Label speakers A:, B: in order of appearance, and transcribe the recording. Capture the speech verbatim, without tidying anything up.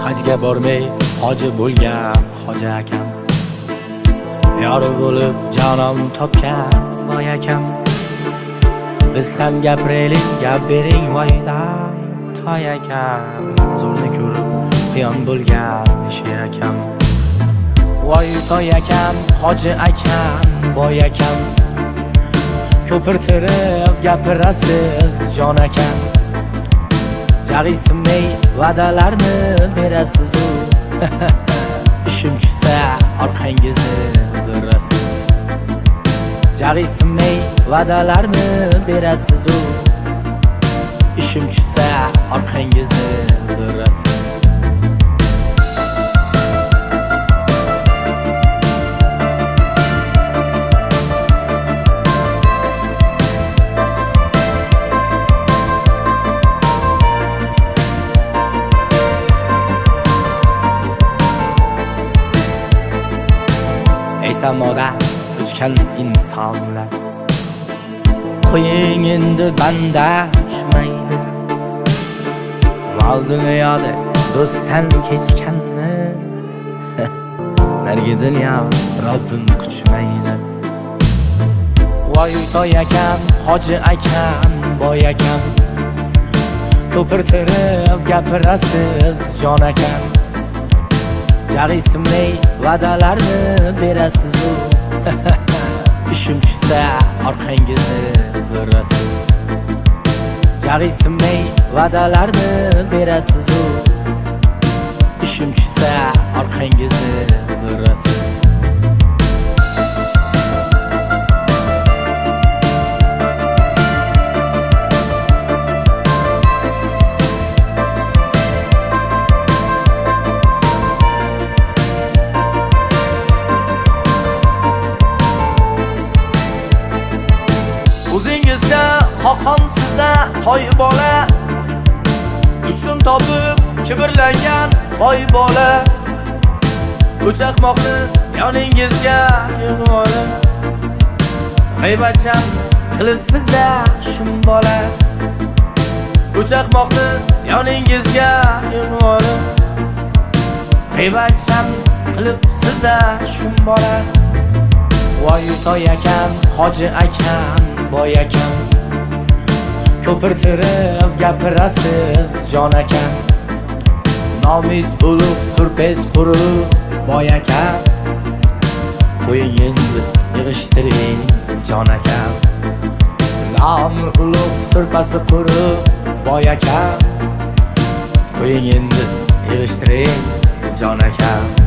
A: hajga bormay hoji bo'lgan hoji akam, yori bo'lib jonon topgan boy akam. Biz ham gapiraylik, gap bering voydan toy akam, zo'rni ko'rib quyon bo'lgan sher akam. Voy toy akam, hoji akam, boy akam, ko'pirtirib gapirasiz jon akam. Jag'iysimay va'dalarni berasiz u ishim tushsa orqangizni burasiz. Jag'iysimay va'dalarni berasiz u ishim tushsa orqangizni burasiz. Ey samoda uchgan insonlar, qo'ying endi banda uchmaydi. Val dunyoda do'stdan kechganni nargi dunyo Robbim quchmaydi. Voy toy akam, hoji akam, boy akam, ko'pirtirib gapirasiz jon akam. Jag'iysimay va'dalarni berasiz u ishim tushsa orqangizni burasiz. Jag'iysimay va'dalarni berasiz u ishim tushsa orqangizni burasiz. O'zingizga xoqon sizda toy bola, usun topib kibrlangan boy bola. O'chaqmoqni yoningizga yig'ib olib, g'iybatchan qilib sizda shum bola. O'chaqmoqni yoningizga yig'ib olib, g'iybatchan qilib sizda shum bola. Voy toy akam, hoji akam, boy akam, ko'pirtirib gapirasiz jon akam. Nomiz ulug' surpez quruq boy akam, qo'ying endi yig'ishtiring jon akam. Nomi ulug' surpasi quruq boy akam, qo'ying endi yig'ishtiring jon akam.